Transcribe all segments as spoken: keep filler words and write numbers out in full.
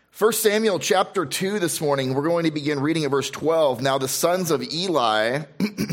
First Samuel chapter two this morning, we're going to begin reading at verse twelve. Now the sons of Eli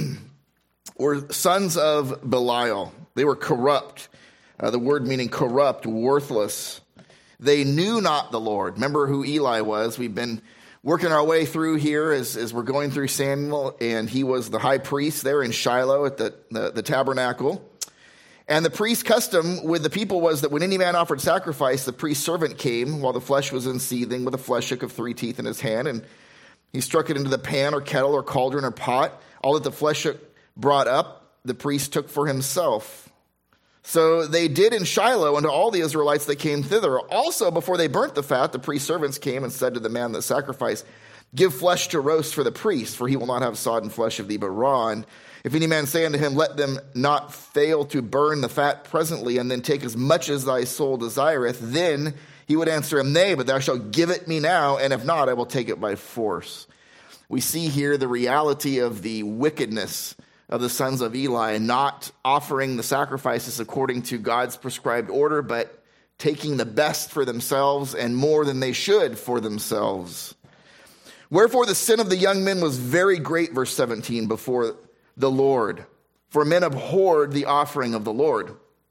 were sons of Belial. They were corrupt. Uh, the word meaning corrupt, worthless. They knew not the Lord. Remember who Eli was. We've been working our way through here as, as we're going through Samuel, and he was the high priest there in Shiloh at the, the, the tabernacle. And the priest's custom with the people was that when any man offered sacrifice, the priest's servant came while the flesh was in seething with a flesh hook of three teeth in his hand, and he struck it into the pan or kettle or cauldron or pot. All that the flesh hook brought up, the priest took for himself. So they did in Shiloh unto all the Israelites that came thither. Also, before they burnt the fat, the priest's servants came and said to the man that sacrificed, give flesh to roast for the priest, for he will not have sodden flesh of thee, but raw. And if any man say unto him, let them not fail to burn the fat presently, and then take as much as thy soul desireth, then he would answer him, nay, but thou shalt give it me now, and if not, I will take it by force. We see here the reality of the wickedness of the sons of Eli, not offering the sacrifices according to God's prescribed order, but taking the best for themselves and more than they should for themselves. Wherefore the sin of the young men was very great, verse seventeen, before the Lord, for men abhorred the offering of the Lord.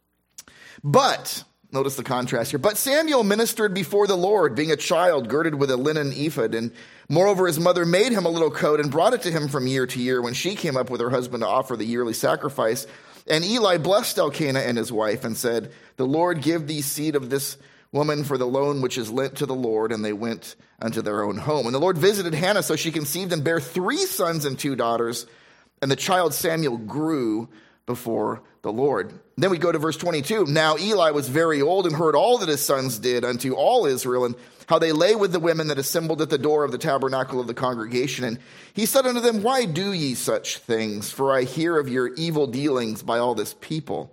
But, notice the contrast here, but Samuel ministered before the Lord, being a child girded with a linen ephod, and moreover his mother made him a little coat and brought it to him from year to year when she came up with her husband to offer the yearly sacrifice. And Eli blessed Elkanah and his wife and said, the Lord give thee seed of this woman for the loan which is lent to the Lord. And they went unto their own home. And the Lord visited Hannah, so she conceived and bare three sons and two daughters. And the child Samuel grew before the Lord. Then we go to verse twenty-two. Now Eli was very old and heard all that his sons did unto all Israel, and how they lay with the women that assembled at the door of the tabernacle of the congregation. And he said unto them, why do ye such things? For I hear of your evil dealings by all this people.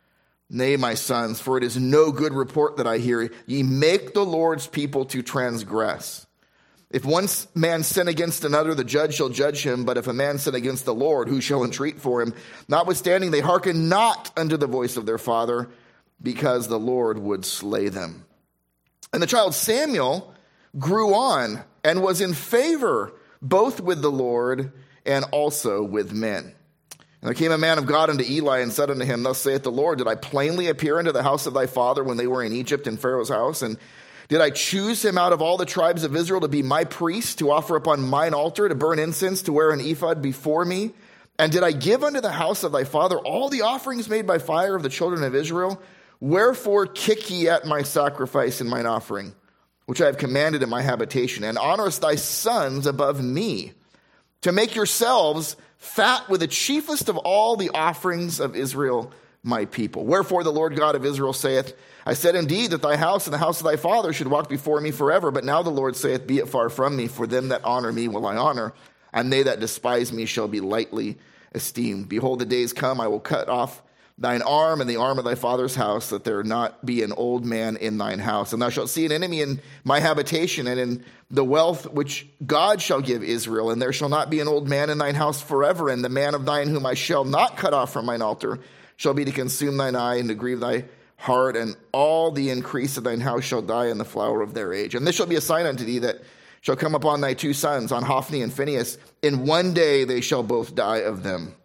Nay, my sons, for it is no good report that I hear. Ye make the Lord's people to transgress. If one man sin against another, the judge shall judge him. But if a man sin against the Lord, who shall entreat for him? Notwithstanding, they hearken not unto the voice of their father, because the Lord would slay them. And the child Samuel grew on and was in favor both with the Lord and also with men. And there came a man of God unto Eli and said unto him, thus saith the Lord, did I plainly appear unto the house of thy father when they were in Egypt in Pharaoh's house? And did I choose him out of all the tribes of Israel to be my priest, to offer upon mine altar, to burn incense, to wear an ephod before me? And did I give unto the house of thy father all the offerings made by fire of the children of Israel? Wherefore kick ye at my sacrifice and mine offering, which I have commanded in my habitation, and honorest thy sons above me, to make yourselves fat with the chiefest of all the offerings of Israel, my people. Wherefore the Lord God of Israel saith, I said indeed that thy house and the house of thy father should walk before me forever. But now the Lord saith, be it far from me, for them that honor me will I honor, and they that despise me shall be lightly esteemed. Behold, the days come, I will cut off thine arm and the arm of thy father's house, that there not be an old man in thine house. And thou shalt see an enemy in my habitation, and in the wealth which God shall give Israel. And there shall not be an old man in thine house forever. And the man of thine whom I shall not cut off from mine altar shall be to consume thine eye and to grieve thy heart, and all the increase of thine house shall die in the flower of their age. And this shall be a sign unto thee that shall come upon thy two sons, on Hophni and Phinehas. In one day they shall both die of them.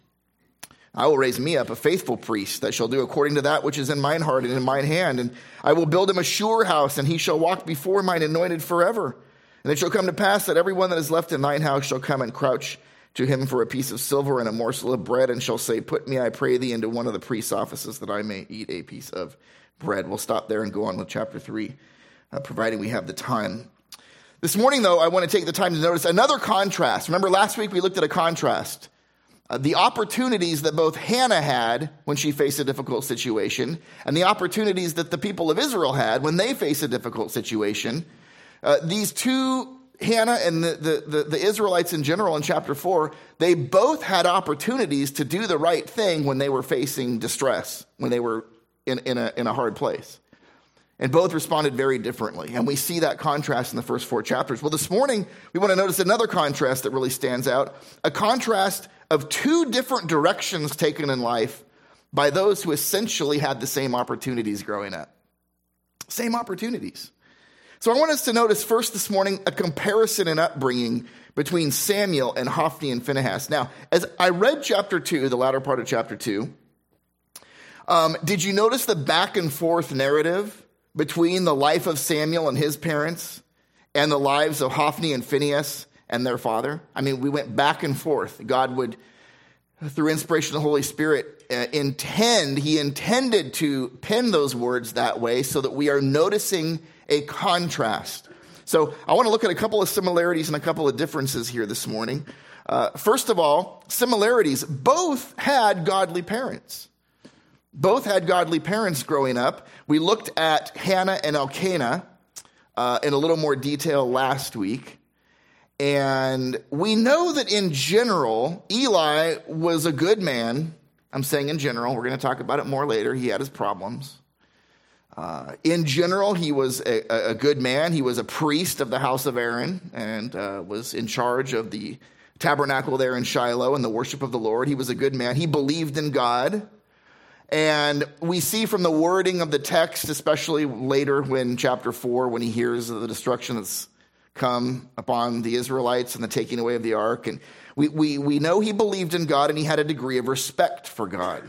I will raise me up a faithful priest that shall do according to that which is in mine heart and in mine hand. And I will build him a sure house, and he shall walk before mine anointed forever. And it shall come to pass that every one that is left in thine house shall come and crouch to him for a piece of silver and a morsel of bread, and shall say, put me, I pray thee, into one of the priest's offices, that I may eat a piece of bread. We'll stop there and go on with chapter three, uh, providing we have the time. This morning, though, I want to take the time to notice another contrast. Remember, last week we looked at a contrast. Uh, the opportunities that both Hannah had when she faced a difficult situation, and the opportunities that the people of Israel had when they faced a difficult situation. Uh, these two, Hannah and the, the, the, the Israelites in general in chapter four, they both had opportunities to do the right thing when they were facing distress, when they were in, in, a, in a hard place. And both responded very differently. And we see that contrast in the first four chapters. Well, this morning, we want to notice another contrast that really stands out. A contrast of two different directions taken in life by those who essentially had the same opportunities growing up. Same opportunities. So I want us to notice first this morning a comparison in upbringing between Samuel and Hophni and Phinehas. Now, as I read chapter two, the latter part of chapter two, um, did you notice the back and forth narrative between the life of Samuel and his parents and the lives of Hophni and Phinehas and their father? I mean, we went back and forth. God would, through inspiration of the Holy Spirit, uh, intend, he intended to pen those words that way so that we are noticing a contrast. So I want to look at a couple of similarities and a couple of differences here this morning. Uh, first of all, similarities. Both had godly parents. Both had godly parents growing up. We looked at Hannah and Elkanah uh, in a little more detail last week. And we know that in general, Eli was a good man. I'm saying in general. We're going to talk about it more later. He had his problems. Uh, in general, he was a, a good man. He was a priest of the house of Aaron and uh, was in charge of the tabernacle there in Shiloh and the worship of the Lord. He was a good man. He believed in God. And we see from the wording of the text, especially later when chapter four, when he hears of the destruction that's come upon the Israelites and the taking away of the ark. And we, we, we know he believed in God and he had a degree of respect for God.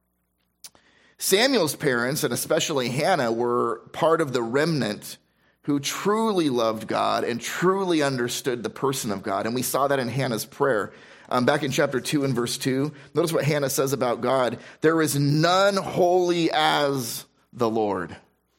Samuel's parents, and especially Hannah, were part of the remnant who truly loved God and truly understood the person of God. And we saw that in Hannah's prayer. Um, back in chapter two and verse two, notice what Hannah says about God. There is none holy as the Lord.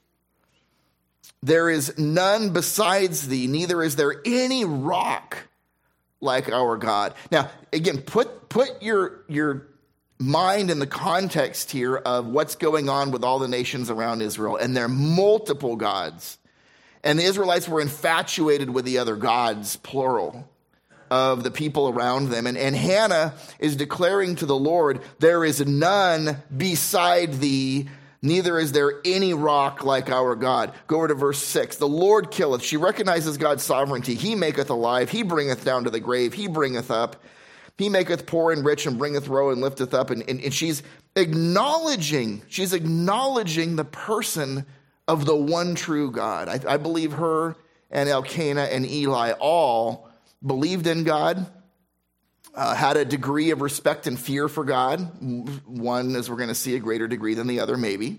There is none besides thee, neither is there any rock like our God. Now, again, put, put your, your mind in the context here of what's going on with all the nations around Israel, and there are multiple gods. And the Israelites were infatuated with the other gods, plural, of the people around them. And, and Hannah is declaring to the Lord, there is none beside thee, neither is there any rock like our God. Go over to verse six. The Lord killeth. She recognizes God's sovereignty. He maketh alive. He bringeth down to the grave. He bringeth up. He maketh poor and rich and bringeth low and lifteth up. And, and, and she's acknowledging, she's acknowledging the person of the one true God. I, I believe her and Elkanah and Eli all believed in God, uh, had a degree of respect and fear for God. One, as we're going to see, a greater degree than the other, maybe.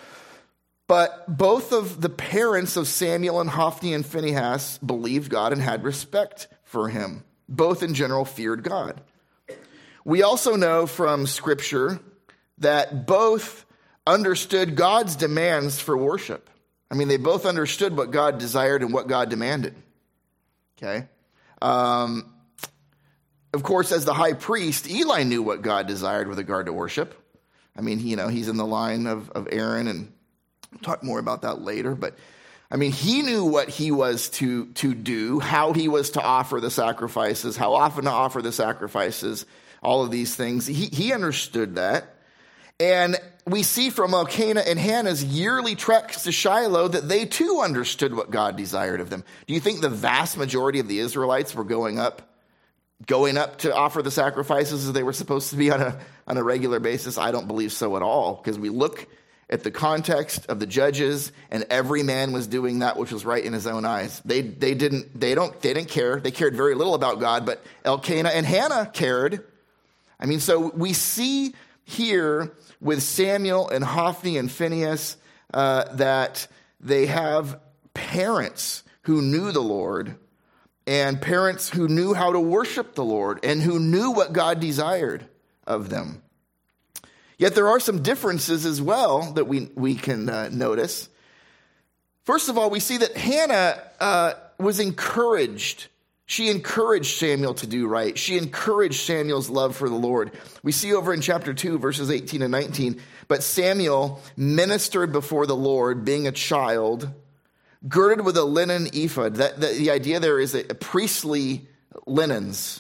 But both of the parents of Samuel and Hophni and Phinehas believed God and had respect for him. Both in general feared God. We also know from Scripture that both understood God's demands for worship. I mean, they both understood what God desired and what God demanded. Okay? Um, of course, as the high priest, Eli knew what God desired with regard to worship. I mean, you know, he's in the line of, of Aaron, and we'll talk more about that later. But, I mean, he knew what he was to, to do, how he was to offer the sacrifices, how often to offer the sacrifices, all of these things. He, he understood that. And we see from Elkanah and Hannah's yearly treks to Shiloh that they too understood what God desired of them. Do you think the vast majority of the Israelites were going up, going up to offer the sacrifices as they were supposed to be on a, on a regular basis? I don't believe so at all, because we look at the context of the judges, and every man was doing that which was right in his own eyes. They they didn't they don't they didn't care. They cared very little about God, but Elkanah and Hannah cared. I mean, so we see here with Samuel and Hophni and Phinehas uh, that they have parents who knew the Lord, and parents who knew how to worship the Lord, and who knew what God desired of them. Yet there are some differences as well that we, we can uh, notice. First of all, we see that Hannah uh, was encouraged. She encouraged Samuel to do right. She encouraged Samuel's love for the Lord. We see over in chapter two, verses eighteen and nineteen, but Samuel ministered before the Lord, being a child, girded with a linen ephod. That, that the idea there is a, a priestly linens.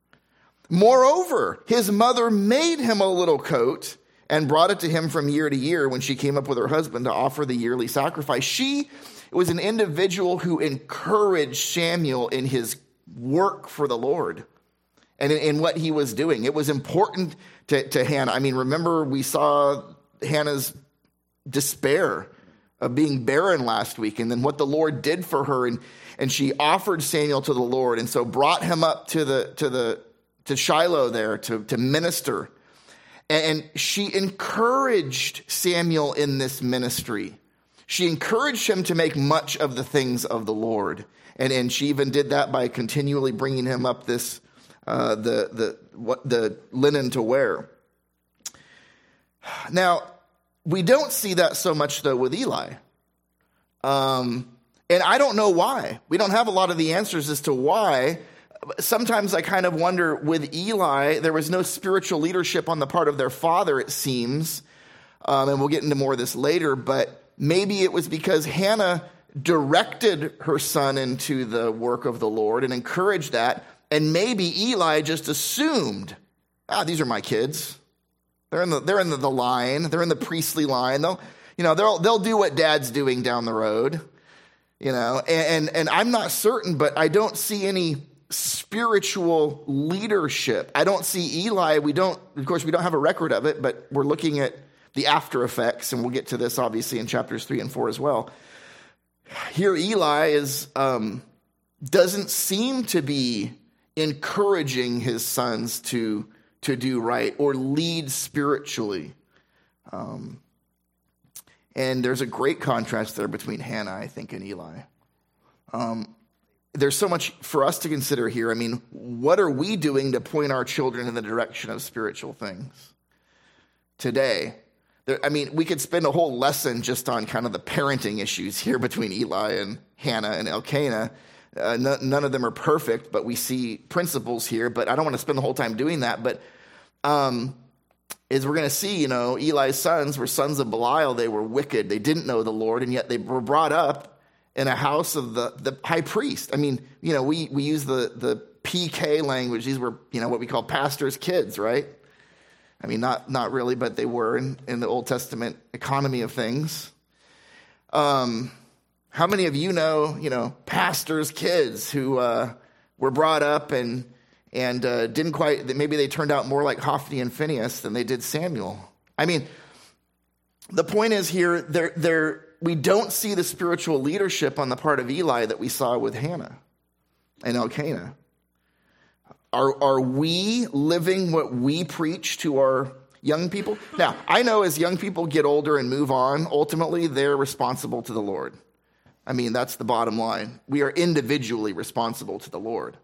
Moreover, his mother made him a little coat and brought it to him from year to year when she came up with her husband to offer the yearly sacrifice. She was an individual who encouraged Samuel in his work for the Lord and in, in what he was doing. It was important to, to Hannah. I mean, remember we saw Hannah's despair of being barren last week, and then what the Lord did for her, and and she offered Samuel to the Lord, and so brought him up to the to the to Shiloh there to, to minister. And she encouraged Samuel in this ministry. She encouraged him to make much of the things of the Lord. And, and she even did that by continually bringing him up this, uh, the, the, what, the linen to wear. Now, we don't see that so much, though, with Eli. Um, and I don't know why. We don't have a lot of the answers as to why. Sometimes I kind of wonder, with Eli, there was no spiritual leadership on the part of their father, it seems. Um, and we'll get into more of this later, but maybe it was because Hannah directed her son into the work of the Lord and encouraged that. And maybe Eli just assumed, ah, these are my kids. They're in the, they're in the, the line. They're in the priestly line. They'll, you know, they'll, they'll do what dad's doing down the road, you know, and, and, and I'm not certain, but I don't see any spiritual leadership. I don't see Eli. We don't, of course, we don't have a record of it, but we're looking at the after effects, and we'll get to this obviously in chapters three and four as well. Here, Eli is um, doesn't seem to be encouraging his sons to to do right or lead spiritually. Um, and there's a great contrast there between Hannah, I think, and Eli. Um, There's so much for us to consider here. I mean, what are we doing to point our children in the direction of spiritual things today? There, I mean, we could spend a whole lesson just on kind of the parenting issues here between Eli and Hannah and Elkanah. Uh, no, none of them are perfect, but we see principles here. But I don't want to spend the whole time doing that. But um, as we're going to see, you know, Eli's sons were sons of Belial. They were wicked. They didn't know the Lord, and yet they were brought up in a house of the, the high priest. I mean, you know, we, we use the, the P K language. These were, you know, what we call pastors' kids, right? I mean, not not really, but they were in, in the Old Testament economy of things. Um, how many of you know, you know, pastors' kids who uh, were brought up and and uh, didn't quite, maybe they turned out more like Hophni and Phinehas than they did Samuel? I mean, the point is here, they're they're we don't see the spiritual leadership on the part of Eli that we saw with Hannah and Elkanah. Are, are we living what we preach to our young people? Now, I know as young people get older and move on, ultimately they're responsible to the Lord. I mean, that's the bottom line. We are individually responsible to the Lord.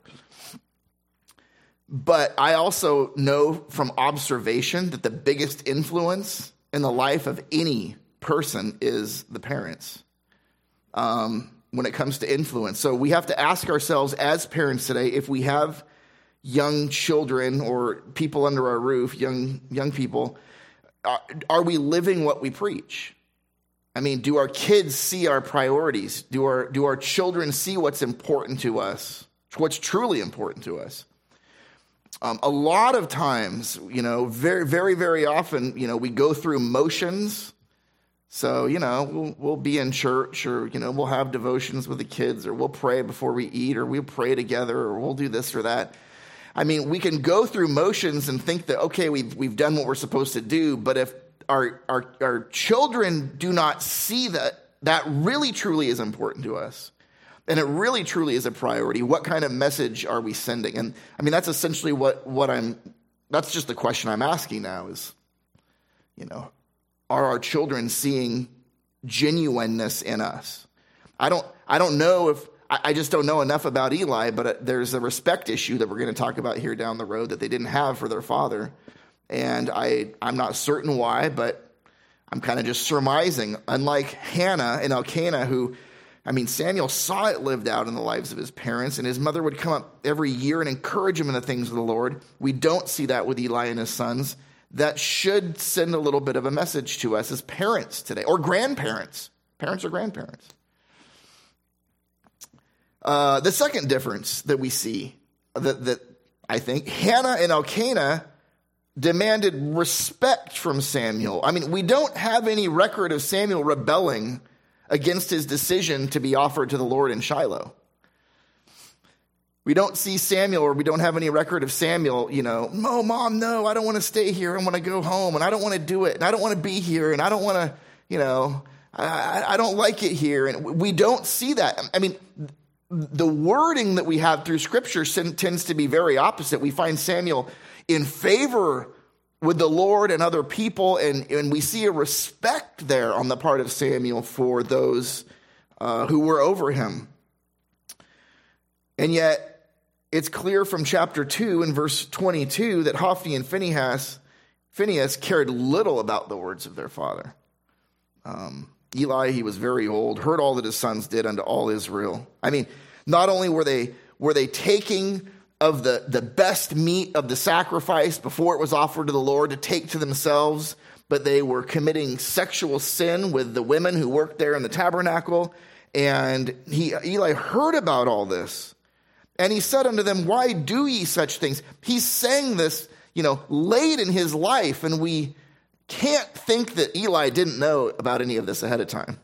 But I also know from observation that the biggest influence in the life of any person is the parents um, when it comes to influence. So we have to ask ourselves as parents today, if we have young children or people under our roof, young young people, are, are we living what we preach? I mean, do our kids see our priorities? Do our do our children see what's important to us? What's truly important to us? Um, a lot of times, you know, very, very, very often, you know, we go through motions. So, you know, we'll, we'll be in church, or, you know, we'll have devotions with the kids, or we'll pray before we eat, or we'll pray together, or we'll do this or that. I mean, we can go through motions and think that, okay, we've, we've done what we're supposed to do. But if our, our, our children do not see that that really truly is important to us, and it really truly is a priority, what kind of message are we sending? And I mean, that's essentially what, what I'm, that's just the question I'm asking now is, you know, are our children seeing genuineness in us? I don't I don't know if, I just don't know enough about Eli, but there's a respect issue that we're going to talk about here down the road that they didn't have for their father. And I, I'm not certain why, but I'm kind of just surmising. Unlike Hannah and Elkanah, who, I mean, Samuel saw it lived out in the lives of his parents, and his mother would come up every year and encourage him in the things of the Lord. We don't see that with Eli and his sons. That should send a little bit of a message to us as parents today, or grandparents, parents or grandparents. Uh, the second difference that we see, that, that I think, Hannah and Elkanah demanded respect from Samuel. I mean, we don't have any record of Samuel rebelling against his decision to be offered to the Lord in Shiloh. We don't see Samuel, or we don't have any record of Samuel, you know, no, mom, no, I don't want to stay here. I want to go home, and I don't want to do it, and I don't want to be here, and I don't want to, you know, I, I don't like it here. And we don't see that. I mean, the wording that we have through Scripture tends to be very opposite. We find Samuel in favor with the Lord and other people, and, and we see a respect there on the part of Samuel for those uh, who were over him. And yet, it's clear from chapter two and verse twenty-two that Hophni and Phinehas, Phinehas cared little about the words of their father. Um, Eli, he was very old, heard all that his sons did unto all Israel. I mean, not only were they were they taking of the, the best meat of the sacrifice before it was offered to the Lord to take to themselves, but they were committing sexual sin with the women who worked there in the tabernacle. And he, Eli heard about all this. And he said unto them, why do ye such things? He's saying this, you know, late in his life, and we can't think that Eli didn't know about any of this ahead of time.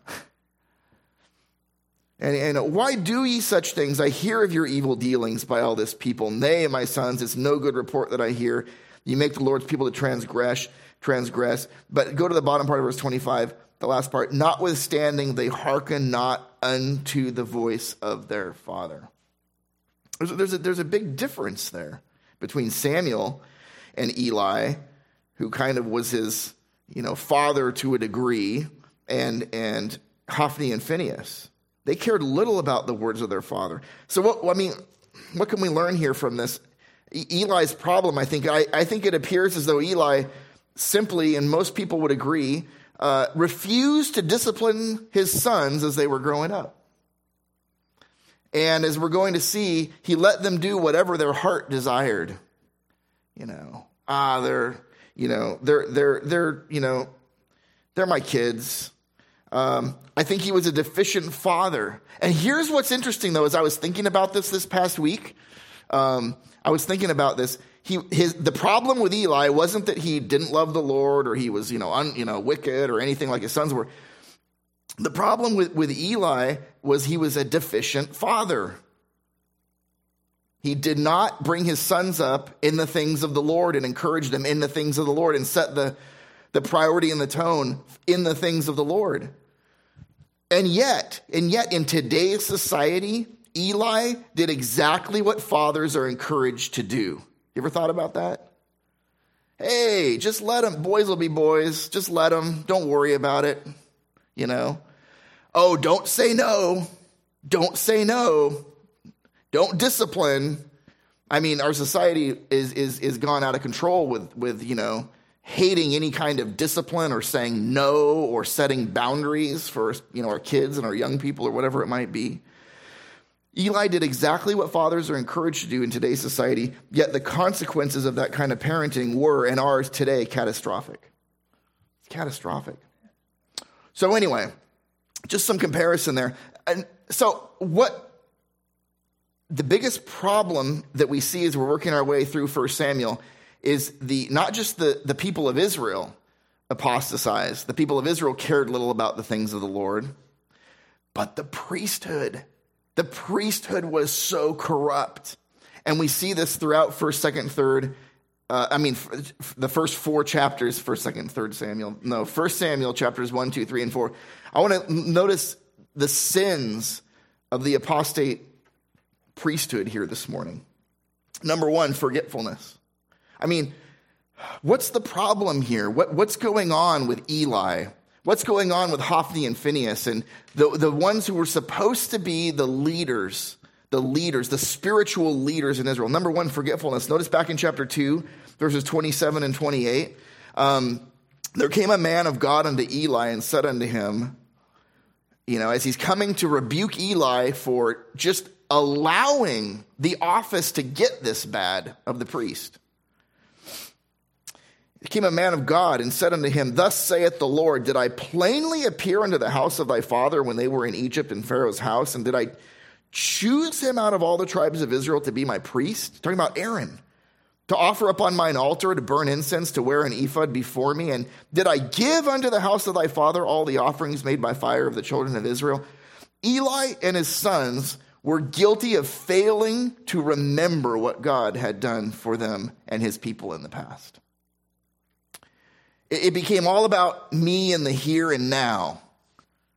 And, and why do ye such things? I hear of your evil dealings by all this people. Nay, my sons, it's no good report that I hear. You make the Lord's people to transgress, transgress. But go to the bottom part of verse twenty-five, the last part. Notwithstanding, they hearken not unto the voice of their father. There's a, there's a, there's a big difference there between Samuel and Eli, who kind of was his, you know, father to a degree, and and Hophni and Phinehas. They cared little about the words of their father. So what, I mean, what can we learn here from this? Eli's problem, I think, I, I think it appears as though Eli simply, and most people would agree, uh, refused to discipline his sons as they were growing up. And as we're going to see, he let them do whatever their heart desired. You know, ah, they're, you know, they're, they're, they're, you know, they're my kids. Um, I think he was a deficient father. And here's what's interesting, though, as I was thinking about this this past week, um, I was thinking about this. He, his, the problem with Eli wasn't that he didn't love the Lord or he was, you know, un, you know, wicked or anything like his sons were. The problem with, with Eli was he was a deficient father. He did not bring his sons up in the things of the Lord and encourage them in the things of the Lord and set the, the priority and the tone in the things of the Lord. And yet, and yet in today's society, Eli did exactly what fathers are encouraged to do. You ever thought about that? Hey, just let them, boys will be boys. Just let them. Don't worry about it. You know? Oh, don't say no. Don't say no. Don't discipline. I mean, our society is is is gone out of control with, with, you know, hating any kind of discipline or saying no or setting boundaries for, you know, our kids and our young people or whatever it might be. Eli did exactly what fathers are encouraged to do in today's society, yet the consequences of that kind of parenting were and are today catastrophic. It's catastrophic. So anyway, just some comparison there. And so what the biggest problem that we see as we're working our way through First Samuel is the not just the, the people of Israel apostatized. The people of Israel cared little about the things of the Lord, but the priesthood. The priesthood was so corrupt. And we see this throughout first, second, third. Uh, I mean, f- the first four chapters, first, second, third Samuel. No, First Samuel chapters one, two, three, and four. I want to notice the sins of the apostate priesthood here this morning. Number one, forgetfulness. I mean, what's the problem here? What, what's going on with Eli? What's going on with Hophni and Phinehas and the, the ones who were supposed to be the leaders, the leaders, the spiritual leaders in Israel? Number one, forgetfulness. Notice back in chapter two, verses twenty-seven and twenty-eight. Um, there came a man of God unto Eli and said unto him, you know, as he's coming to rebuke Eli for just allowing the office to get this bad of the priest. There came a man of God and said unto him, thus saith the Lord, did I plainly appear unto the house of thy father when they were in Egypt in Pharaoh's house? And did I choose him out of all the tribes of Israel to be my priest? Talking about Aaron. To offer upon mine altar, to burn incense, to wear an ephod before me. And did I give unto the house of thy father all the offerings made by fire of the children of Israel? Eli and his sons were guilty of failing to remember what God had done for them and his people in the past. It became all about me and the here and now.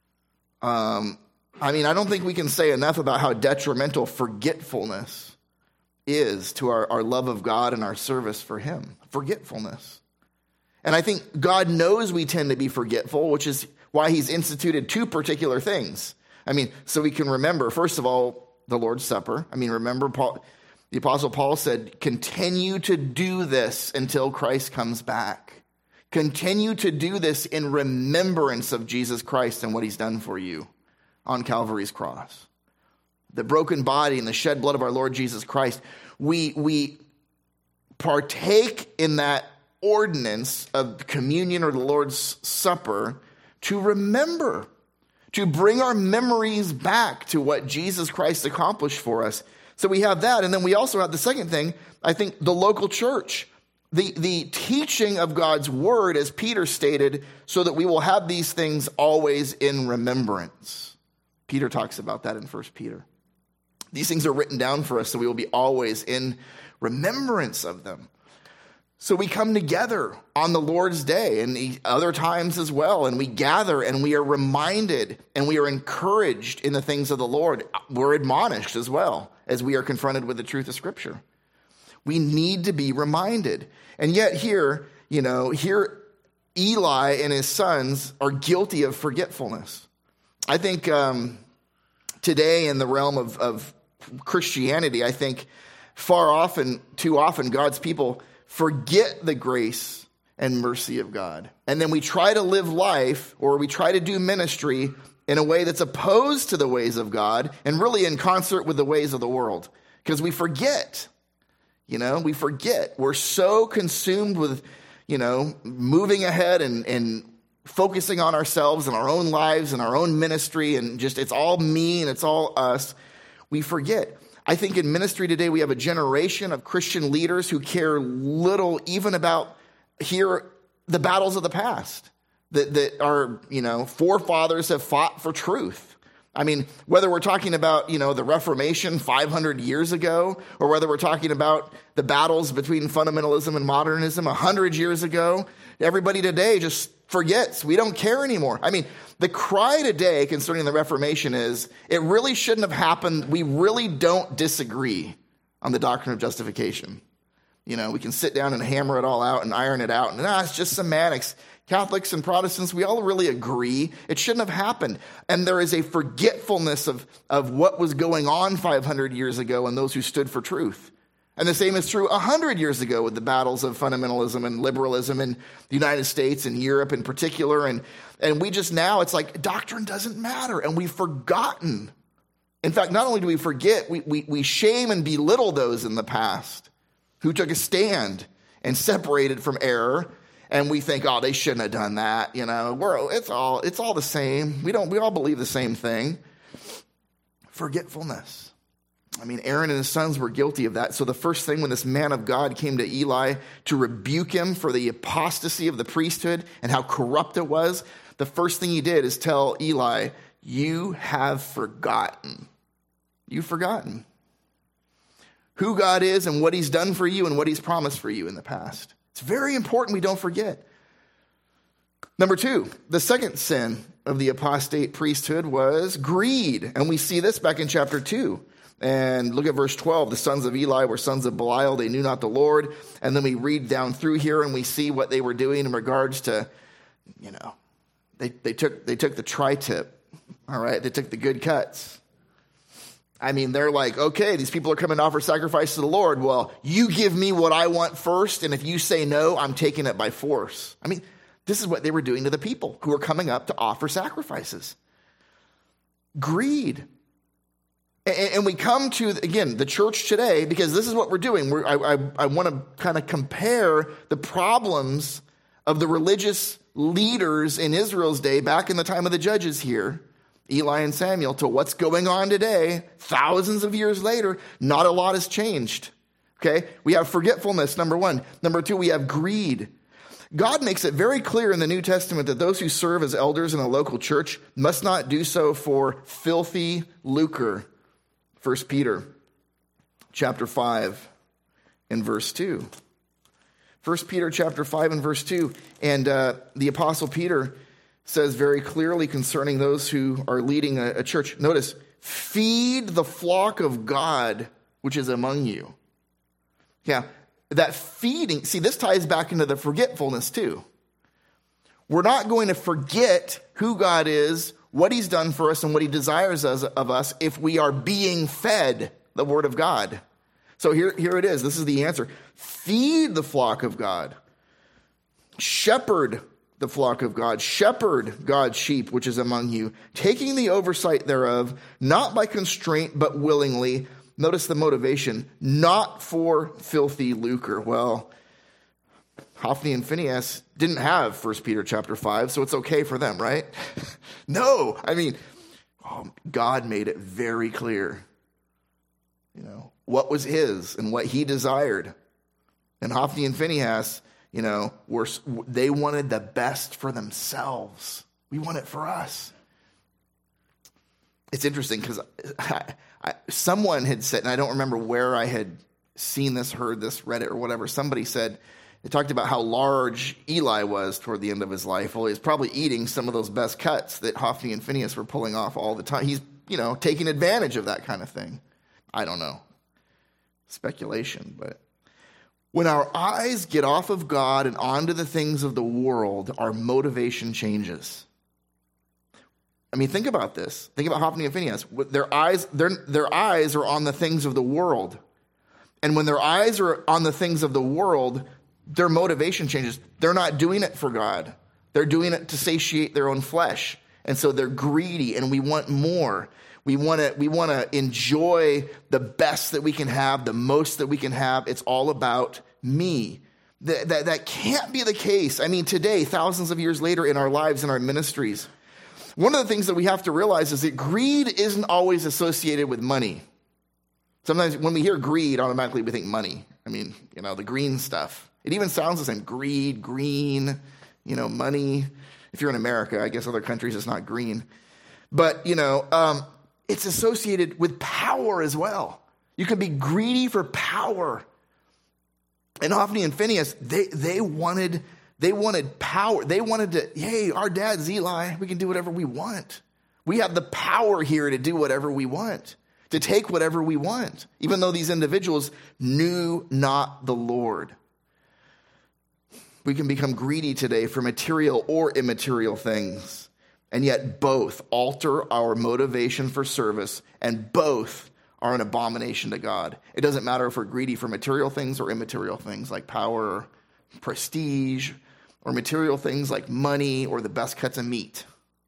Um, I mean, I don't think we can say enough about how detrimental forgetfulness is to our, our love of God and our service for him. Forgetfulness. And I think God knows we tend to be forgetful, which is why he's instituted two particular things. I mean, so we can remember, first of all, the Lord's Supper. I mean, remember, Paul, the Apostle Paul said, continue to do this until Christ comes back. Continue to do this in remembrance of Jesus Christ and what he's done for you on Calvary's cross. The broken body and the shed blood of our Lord Jesus Christ. We, we partake in that ordinance of communion or the Lord's Supper to remember, to bring our memories back to what Jesus Christ accomplished for us. So we have that. And then we also have the second thing, I think, the local church. The, the teaching of God's word, as Peter stated, so that we will have these things always in remembrance. Peter talks about that in First Peter. These things are written down for us so we will be always in remembrance of them. So we come together on the Lord's day and other times as well, and we gather and we are reminded and we are encouraged in the things of the Lord. We're admonished as well as we are confronted with the truth of Scripture. We need to be reminded. And yet here, you know, here Eli and his sons are guilty of forgetfulness. I think um, today in the realm of, of Christianity, I think far often, too often, God's people forget the grace and mercy of God. And then we try to live life, or we try to do ministry in a way that's opposed to the ways of God and really in concert with the ways of the world. Because we forget, you know, we forget. We're so consumed with, you know, moving ahead and, and focusing on ourselves and our own lives and our own ministry, and just it's all me and it's all us. We forget. I think in ministry today, we have a generation of Christian leaders who care little even about here the battles of the past that, that our, you know, forefathers have fought for truth. I mean, whether we're talking about, you know, the Reformation five hundred years ago, or whether we're talking about the battles between fundamentalism and modernism one hundred years ago, everybody today just forgets. We don't care anymore. I mean, the cry today concerning the Reformation is, it really shouldn't have happened. We really don't disagree on the doctrine of justification. You know, we can sit down and hammer it all out and iron it out. And ah, it's just semantics. Catholics and Protestants, we all really agree. It shouldn't have happened. And there is a forgetfulness of, of what was going on five hundred years ago and those who stood for truth. And the same is true one hundred years ago with the battles of fundamentalism and liberalism in the United States and Europe in particular. And, and we just now, it's like doctrine doesn't matter. And we've forgotten. In fact, not only do we forget, we, we, we shame and belittle those in the past who took a stand and separated from error. And we think, oh, they shouldn't have done that. You know, we're, it's all, it's all the same. We don't, we all believe the same thing. Forgetfulness. I mean, Aaron and his sons were guilty of that. So the first thing when this man of God came to Eli to rebuke him for the apostasy of the priesthood and how corrupt it was, the first thing he did is tell Eli, you have forgotten. You've forgotten who God is and what he's done for you and what he's promised for you in the past. It's very important we don't forget. Number two, the second sin of the apostate priesthood was greed. And we see this back in chapter two. And look at verse twelve. The sons of Eli were sons of Belial. They knew not the Lord. And then we read down through here and we see what they were doing in regards to, you know, they, they took they took the tri-tip. All right. They took the good cuts. I mean, they're like, okay, these people are coming to offer sacrifice to the Lord. Well, you give me what I want first. And if you say no, I'm taking it by force. I mean, this is what they were doing to the people who were coming up to offer sacrifices. Greed. And we come to, again, the church today, because this is what we're doing. We're, I, I, I want to kind of compare the problems of the religious leaders in Israel's day back in the time of the judges here, Eli and Samuel, to what's going on today, thousands of years later. Not a lot has changed. Okay? We have forgetfulness, number one. Number two, we have greed. God makes it very clear in the New Testament that those who serve as elders in a local church must not do so for filthy lucre. First Peter chapter five and verse two. First Peter chapter five and verse two. And uh, the Apostle Peter says very clearly concerning those who are leading a, a church. Notice, feed the flock of God which is among you. Yeah, that feeding, see, this ties back into the forgetfulness too. We're not going to forget who God is, what he's done for us, and what he desires of us if we are being fed the word of God. So here, here it is. This is the answer. Feed the flock of God. Shepherd the flock of God. Shepherd God's sheep, which is among you, taking the oversight thereof, not by constraint, but willingly. Notice the motivation, not for filthy lucre. Well, Hophni and Phinehas didn't have First Peter chapter five, so it's okay for them, right? No, I mean, oh, God made it very clear, you know, what was his and what he desired. And Hophni and Phinehas, you know, were they wanted the best for themselves. We want it for us. It's interesting because someone had said, and I don't remember where I had seen this, heard this, read it, or whatever. Somebody said, they talked about how large Eli was toward the end of his life. Well, he was probably eating some of those best cuts that Hophni and Phinehas were pulling off all the time. He's, you know, taking advantage of that kind of thing. I don't know. Speculation, but when our eyes get off of God and onto the things of the world, our motivation changes. I mean, think about this. Think about Hophni and Phinehas. Their eyes, their, their eyes are on the things of the world. And when their eyes are on the things of the world, their motivation changes. They're not doing it for God. They're doing it to satiate their own flesh. And so they're greedy, and we want more. We want to we want to enjoy the best that we can have, the most that we can have. It's all about me. That, that, that can't be the case. I mean, today, thousands of years later in our lives and our ministries, one of the things that we have to realize is that greed isn't always associated with money. Sometimes when we hear greed, automatically we think money. I mean, you know, the green stuff. It even sounds the same. Greed, green, you know, money. If you're in America, I guess other countries it's not green. But, you know, um, it's associated with power as well. You can be greedy for power. And Hophni and Phinehas, they they wanted they wanted power. They wanted to, hey, our dad's Eli. We can do whatever we want. We have the power here to do whatever we want, to take whatever we want, even though these individuals knew not the Lord. We can become greedy today for material or immaterial things, and yet both alter our motivation for service, and both are an abomination to God. It doesn't matter if we're greedy for material things or immaterial things like power or prestige, or material things like money or the best cuts of meat.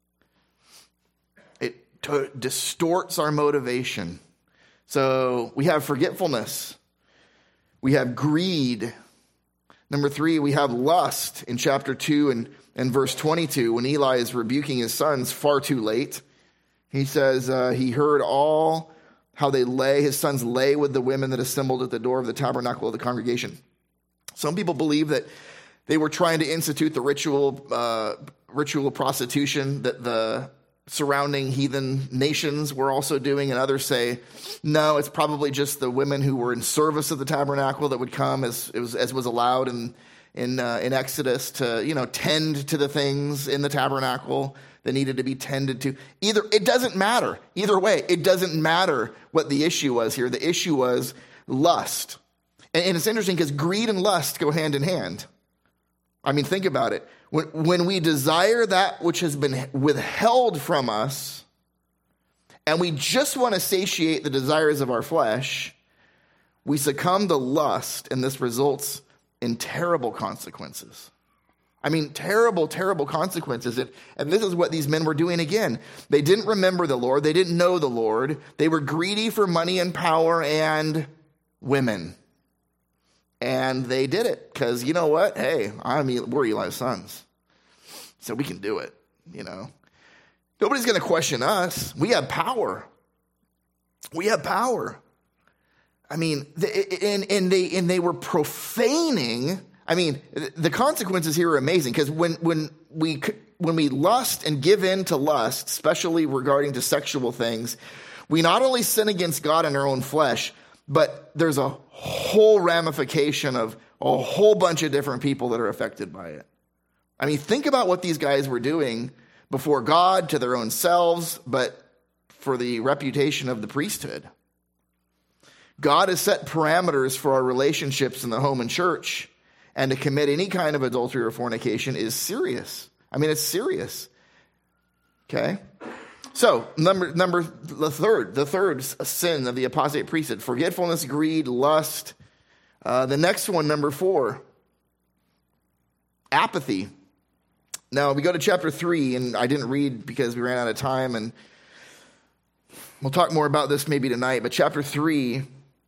It t- distorts our motivation. So we have forgetfulness. We have greed. Number three, we have lust in chapter two and, and verse twenty-two, when Eli is rebuking his sons far too late. He says uh, he heard all how they lay, his sons lay with the women that assembled at the door of the tabernacle of the congregation. Some people believe that they were trying to institute the ritual uh, ritual prostitution that the surrounding heathen nations were also doing, and others say, no, it's probably just the women who were in service of the tabernacle that would come as it was as was allowed in in uh, in Exodus to, you know, tend to the things in the tabernacle that needed to be tended to. Either it doesn't matter. Either way, it doesn't matter what the issue was here. The issue was lust, and, and it's interesting because greed and lust go hand in hand. I mean, think about it. When, when we desire that which has been withheld from us, and we just want to satiate the desires of our flesh, we succumb to lust, and this results in terrible consequences. I mean, terrible, terrible consequences. And, and this is what these men were doing again. They didn't remember the Lord. They didn't know the Lord. They were greedy for money and power and women. And they did it because, you know what? Hey, I'm, we're Eli's sons, so we can do it, you know. Nobody's going to question us. We have power. We have power. I mean, and, and, they, and they were profaning. I mean, the consequences here are amazing because when, when, we, when we lust and give in to lust, especially regarding to sexual things, we not only sin against God in our own flesh, but there's a whole ramification of a whole bunch of different people that are affected by it. I mean, think about what these guys were doing before God, to their own selves, but for the reputation of the priesthood. God has set parameters for our relationships in the home and church, and to commit any kind of adultery or fornication is serious. I mean, it's serious. Okay? So, number number the third, the third sin of the apostate priesthood, forgetfulness, greed, lust. Uh, the next one, number four, apathy. Now, we go to chapter three, and I didn't read because we ran out of time, and we'll talk more about this maybe tonight, but chapter three,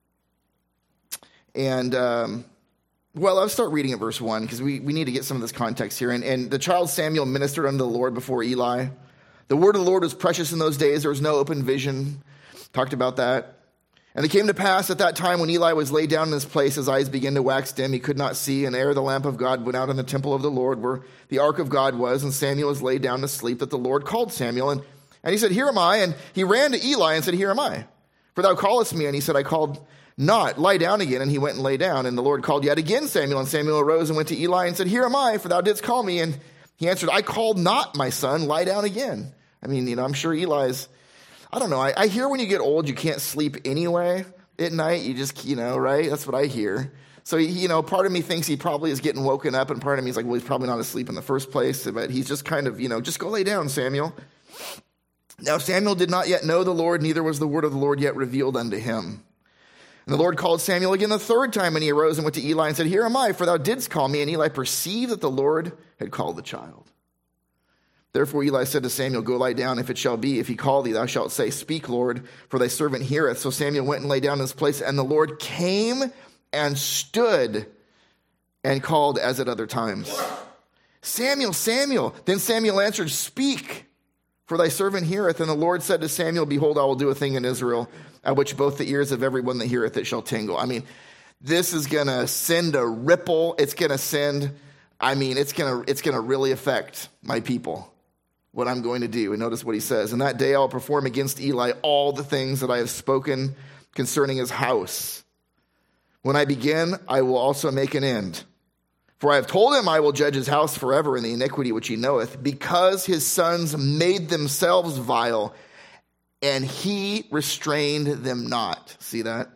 and, um, well, I'll start reading at verse one, because we, we need to get some of this context here. And, and the child Samuel ministered unto the Lord before Eli. The word of the Lord was precious in those days. There was no open vision. Talked about that. And it came to pass at that time when Eli was laid down in his place, his eyes began to wax dim. He could not see. And ere the lamp of God went out in the temple of the Lord, where the ark of God was, and Samuel was laid down to sleep, that the Lord called Samuel. And, and he said, Here am I. And he ran to Eli and said, Here am I. For thou callest me. And he said, I called not. Lie down again. And he went and lay down. And the Lord called yet again Samuel. And Samuel arose and went to Eli and said, Here am I, for thou didst call me. And he answered, I called not, my son. Lie down again. I mean, you know, I'm sure Eli's, I don't know. I, I hear when you get old, you can't sleep anyway at night. You just, you know, right? That's what I hear. So, you know, part of me thinks he probably is getting woken up, and part of me is like, well, he's probably not asleep in the first place, but he's just kind of, you know, just go lay down, Samuel. Now, Samuel did not yet know the Lord, neither was the word of the Lord yet revealed unto him. And the Lord called Samuel again the third time, and he arose and went to Eli and said, Here am I, for thou didst call me. And Eli perceived that the Lord had called the child. Therefore Eli said to Samuel, Go lie down, if it shall be, if he call thee, thou shalt say, Speak, Lord, for thy servant heareth. So Samuel went and lay down in his place, and the Lord came and stood and called as at other times, Samuel, Samuel. Then Samuel answered, Speak, for thy servant heareth. And the Lord said to Samuel, Behold, I will do a thing in Israel, at which both the ears of everyone that heareth it shall tingle. I mean, this is going to send a ripple. It's going to send, I mean, it's going to, it's going to really affect my people, what I'm going to do. And notice what he says. In that day I will perform against Eli all the things that I have spoken concerning his house. When I begin, I will also make an end. For I have told him I will judge his house forever in the iniquity which he knoweth, because his sons made themselves vile, and he restrained them not. See that?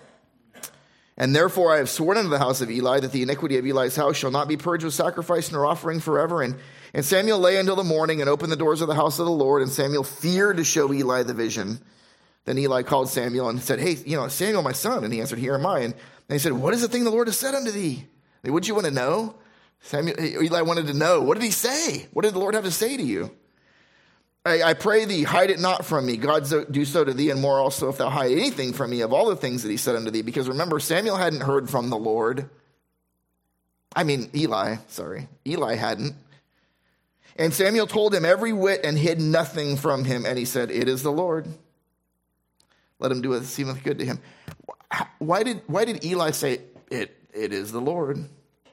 And therefore I have sworn unto the house of Eli that the iniquity of Eli's house shall not be purged with sacrifice nor offering forever. And, and Samuel lay until the morning and opened the doors of the house of the Lord. And Samuel feared to show Eli the vision. Then Eli called Samuel and said, Hey, you know, Samuel, my son. And he answered, Here am I. And, and he said, What is the thing the Lord has said unto thee? Like, would you want to know? Samuel, Eli wanted to know. What did he say? What did the Lord have to say to you? I, I pray thee, hide it not from me. God so, do so to thee, and more also if thou hide anything from me of all the things that he said unto thee. Because remember, Samuel hadn't heard from the Lord. I mean, Eli, sorry. Eli hadn't. And Samuel told him every whit and hid nothing from him. And he said, It is the Lord. Let him do what seemeth good to him. Why did, why did Eli say, It, it is the Lord?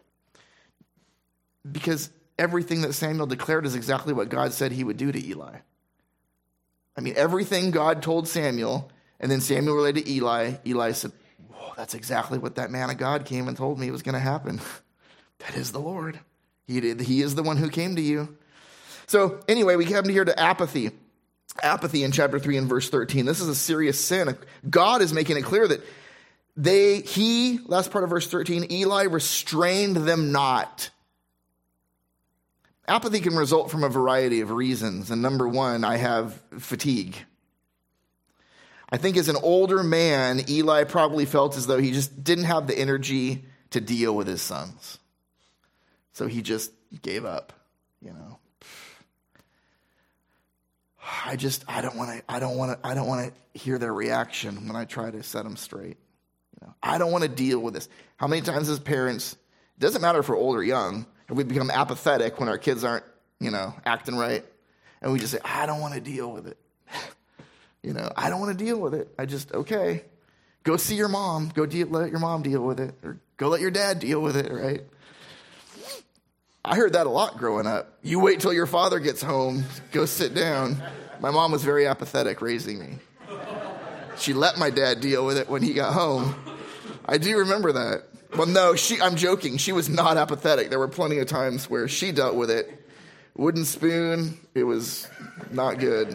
Because everything that Samuel declared is exactly what God said he would do to Eli. I mean, everything God told Samuel, and then Samuel related to Eli, Eli said, Whoa, that's exactly what that man of God came and told me was going to happen. That is the Lord. He did. He is the one who came to you. So anyway, we come here to apathy. Apathy in chapter three and verse thirteen. This is a serious sin. God is making it clear that they, he, last part of verse thirteen, Eli restrained them not. Apathy can result from a variety of reasons. And number one, I have fatigue. I think as an older man, Eli probably felt as though he just didn't have the energy to deal with his sons. So he just gave up, you know. I just, I don't want to, I don't want to, I don't want to hear their reaction when I try to set them straight. You know, I don't want to deal with this. How many times as parents, it doesn't matter if we're old or young, if we become apathetic when our kids aren't, you know, acting right, and we just say, I don't want to deal with it. You know, I don't want to deal with it. I just, okay, go see your mom. Go deal, let your mom deal with it. Or go let your dad deal with it, right? I heard that a lot growing up. You wait till your father gets home. Go sit down. My mom was very apathetic raising me. She let my dad deal with it when he got home. I do remember that. Well, no, she, I'm joking. She was not apathetic. There were plenty of times where she dealt with it Wooden spoon, it was not good.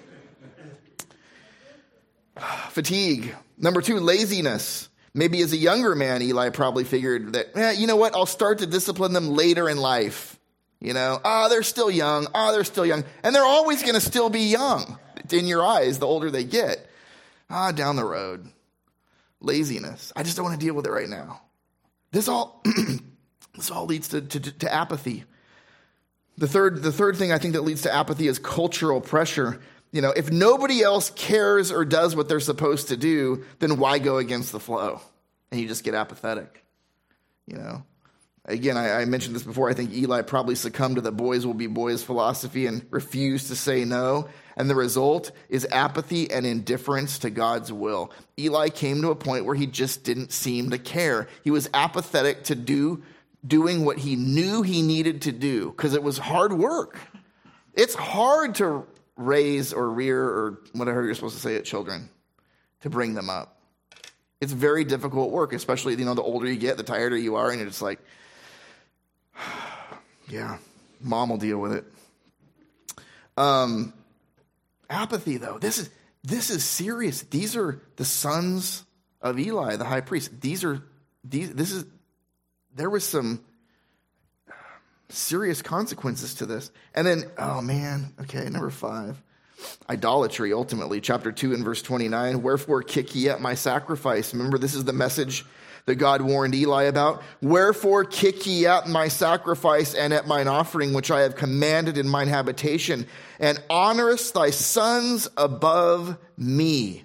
Fatigue. Number two, laziness. Maybe as a younger man, Eli probably figured that, eh, you know what, I'll start to discipline them later in life. You know, ah, oh, they're still young. Ah, oh, they're still young. And they're always going to still be young in your eyes the older they get. Ah, down the road. Laziness. I just don't want to deal with it right now. This all this all leads to, to, to apathy. The third, the third thing I think that leads to apathy is cultural pressure. You know, if nobody else cares or does what they're supposed to do, then why go against the flow? And you just get apathetic. You know, again, I, I mentioned this before. I think Eli probably succumbed to the boys will be boys philosophy and refused to say no. And the result is apathy and indifference to God's will. Eli came to a point where he just didn't seem to care. He was apathetic to do doing what he knew he needed to do because it was hard work. It's hard to raise or rear or whatever you're supposed to say at children, to bring them up. It's very difficult work, especially, you know, the older you get, the tireder you are, and you're just like, yeah, mom will deal with it. Um, apathy, though, this is this is serious. These are the sons of Eli, the high priest. These are these. This is there was some serious consequences to this. And then, oh man, okay, number five, idolatry, ultimately. Chapter two and verse twenty-nine, wherefore kick ye at my sacrifice? Remember, this is the message that God warned Eli about. Wherefore kick ye at my sacrifice and at mine offering, which I have commanded in mine habitation, and honorest thy sons above me,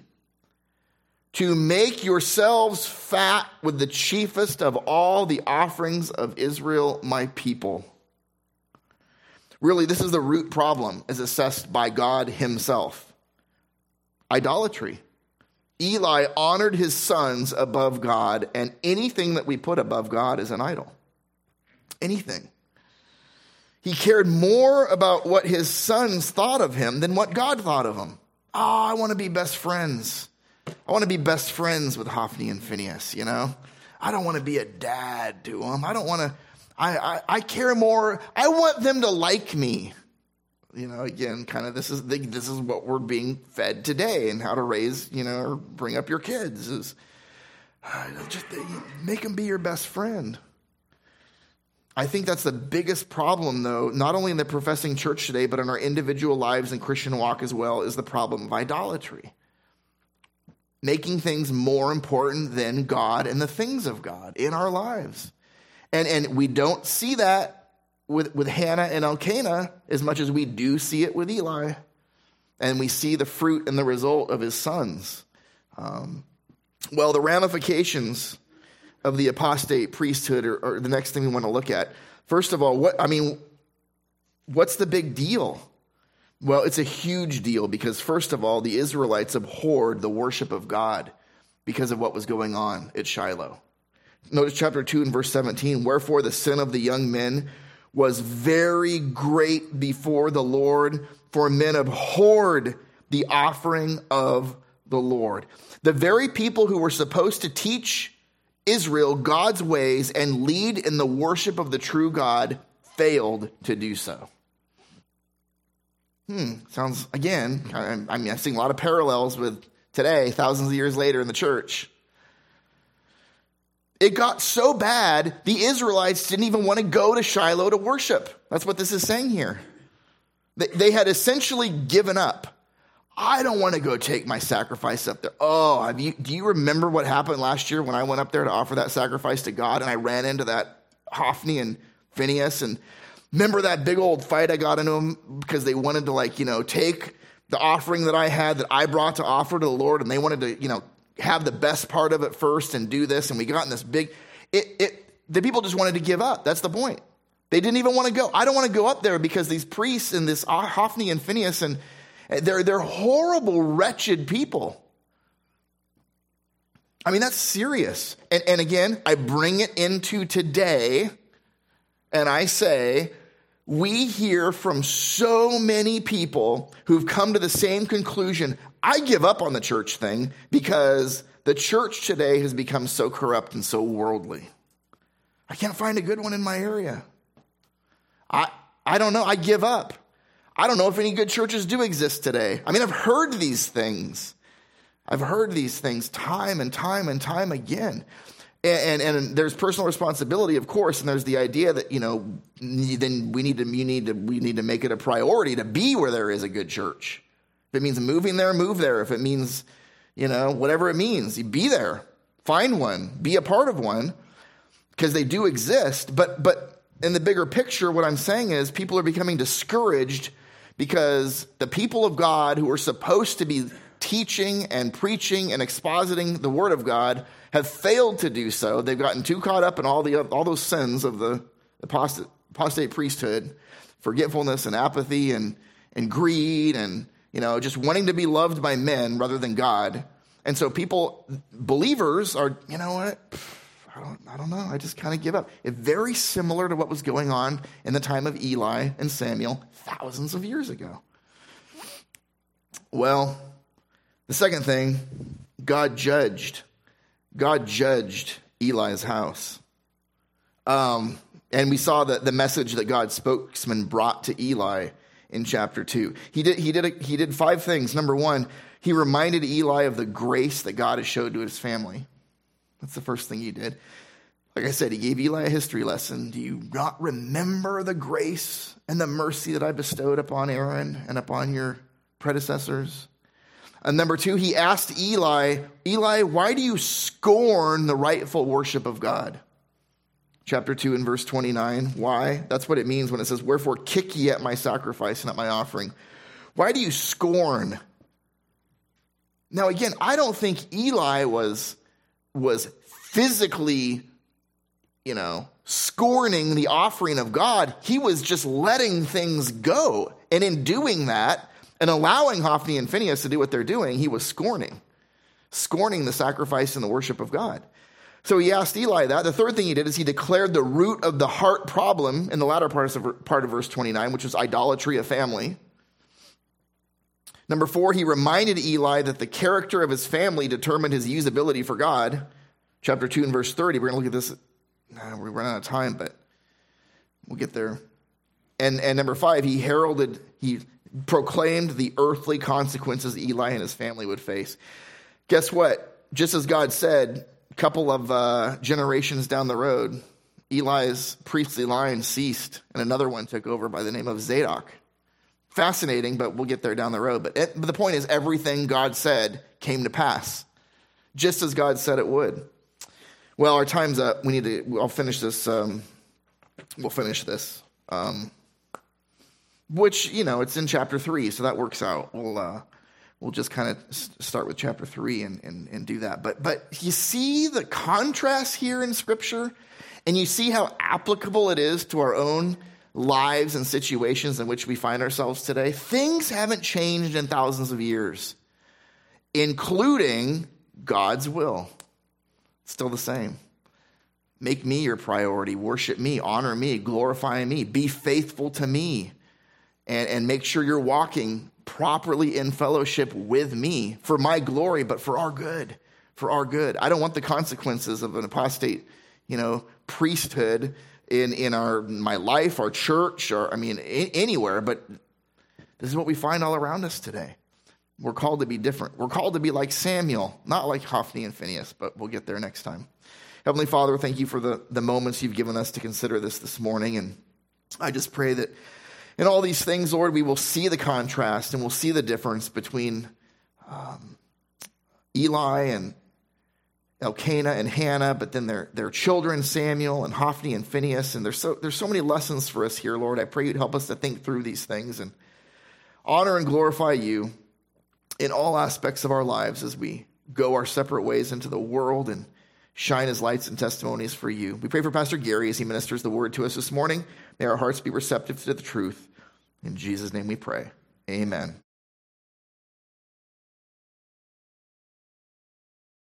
to make yourselves fat with the chiefest of all the offerings of Israel, my people. Really, this is the root problem as assessed by God himself. Idolatry. Eli honored his sons above God, and anything that we put above God is an idol. Anything. He cared more about what his sons thought of him than what God thought of him. Oh, I want to be best friends. I want to be best friends with Hophni and Phinehas, you know? I don't want to be a dad to them. I don't want to, I, I, I care more. I want them to like me. You know, again, kind of this is the, this is what we're being fed today, and how to raise, you know, or bring up your kids is uh, just make them be your best friend. I think that's the biggest problem, though, not only in the professing church today, but in our individual lives and Christian walk as well, is the problem of idolatry. Making things more important than God and the things of God in our lives. And and we don't see that with, with Hannah and Elkanah as much as we do see it with Eli. And we see the fruit and the result of his sons. Um, well, the ramifications of the apostate priesthood are, are the next thing we want to look at. First of all, what I mean, what's the big deal? Well, it's a huge deal because, first of all, the Israelites abhorred the worship of God because of what was going on at Shiloh. Notice chapter two and verse seventeen, wherefore the sin of the young men was very great before the Lord, for men abhorred the offering of the Lord. The very people who were supposed to teach Israel God's ways and lead in the worship of the true God failed to do so. Hmm, sounds, again, I mean, I'm seeing a lot of parallels with today, thousands of years later in the church. It got so bad, the Israelites didn't even want to go to Shiloh to worship. That's what this is saying here. They had essentially given up. I don't want to go take my sacrifice up there. Oh, have you, do you remember what happened last year when I went up there to offer that sacrifice to God and I ran into that Hophni and Phinehas, and remember that big old fight I got into them because they wanted to, like, you know, take the offering that I had that I brought to offer to the Lord, and they wanted to, you know, have the best part of it first and do this, and we got in this big, it, it, the people just wanted to give up. That's the point. They didn't even want to go. I don't want to go up there because these priests and this Hophni and Phinehas, and they're, they're horrible, wretched people. I mean, that's serious. And, and again, I bring it into today, and I say, we hear from so many people who've come to the same conclusion. I give up on the church thing because the church today has become so corrupt and so worldly. I can't find a good one in my area. I I don't know. I give up. I don't know if any good churches do exist today. I mean, I've heard these things. I've heard these things time and time and time again. And, and, and there's personal responsibility, of course, and there's the idea that, you know, then we need to, you need to, we need to make it a priority to be where there is a good church. If it means moving there, move there. If it means, you know, whatever it means, you be there, find one, be a part of one, because they do exist. But, but in the bigger picture, what I'm saying is people are becoming discouraged because the people of God who are supposed to be teaching and preaching and expositing the word of God have failed to do so. They've gotten too caught up in all the all those sins of the apostate, apostate priesthood, forgetfulness and apathy and, and greed and, you know, just wanting to be loved by men rather than God. And so people, believers are, you know what, I don't, I don't know, I just kind of give up. It's very similar to what was going on in the time of Eli and Samuel thousands of years ago. Well, the second thing, God judged. God judged Eli's house. Um, and we saw the, the message that God's spokesman brought to Eli in chapter two. He did, he, did a, he did five things. Number one, he reminded Eli of the grace that God has showed to his family. That's the first thing he did. Like I said, he gave Eli a history lesson. Do you not remember the grace and the mercy that I bestowed upon Aaron and upon your predecessors? And number two, he asked Eli, Eli, why do you scorn the rightful worship of God? Chapter two and verse twenty-nine. Why? That's what it means when it says, wherefore kick ye at my sacrifice and at my offering. Why do you scorn? Now again, I don't think Eli was, was physically, you know, scorning the offering of God. He was just letting things go. And in doing that, and allowing Hophni and Phinehas to do what they're doing, he was scorning. Scorning the sacrifice and the worship of God. So he asked Eli that. The third thing he did is he declared the root of the heart problem in the latter part of, part of verse twenty-nine, which was idolatry of family. Number four, he reminded Eli that the character of his family determined his usability for God. Chapter two and verse thirty. We're going to look at this. Nah, we're running out of time, but we'll get there. And, and number five, he heralded, he proclaimed the earthly consequences Eli and his family would face. Guess what? Just as God said, a couple of uh, generations down the road, Eli's priestly line ceased, and another one took over by the name of Zadok. Fascinating, but we'll get there down the road. But, it, but the point is, everything God said came to pass, just as God said it would. Well, our time's up. We need to. I'll finish this. Um, we'll finish this. Um, Which, you know, it's in chapter three, so that works out. We'll uh, we'll just kind of start with chapter three and, and, and do that. But but you see the contrast here in Scripture, and you see how applicable it is to our own lives and situations in which we find ourselves today. Things haven't changed in thousands of years, including God's will. It's still the same. Make me your priority. Worship me. Honor me. Glorify me. Be faithful to me. And, and make sure you're walking properly in fellowship with me for my glory, but for our good, for our good. I don't want the consequences of an apostate, you know, priesthood in, in our, my life, our church, or I mean, a, anywhere, but this is what we find all around us today. We're called to be different. We're called to be like Samuel, not like Hophni and Phinehas, but we'll get there next time. Heavenly Father, thank you for the, the moments you've given us to consider this this morning. And I just pray that in all these things, Lord, we will see the contrast and we'll see the difference between um, Eli and Elkanah and Hannah, but then their, their children, Samuel and Hophni and Phinehas. And there's so, there's so many lessons for us here, Lord. I pray you'd help us to think through these things and honor and glorify you in all aspects of our lives as we go our separate ways into the world and shine as lights and testimonies for you. We pray for Pastor Gary as he ministers the word to us this morning. May our hearts be receptive to the truth. In Jesus' name we pray. Amen.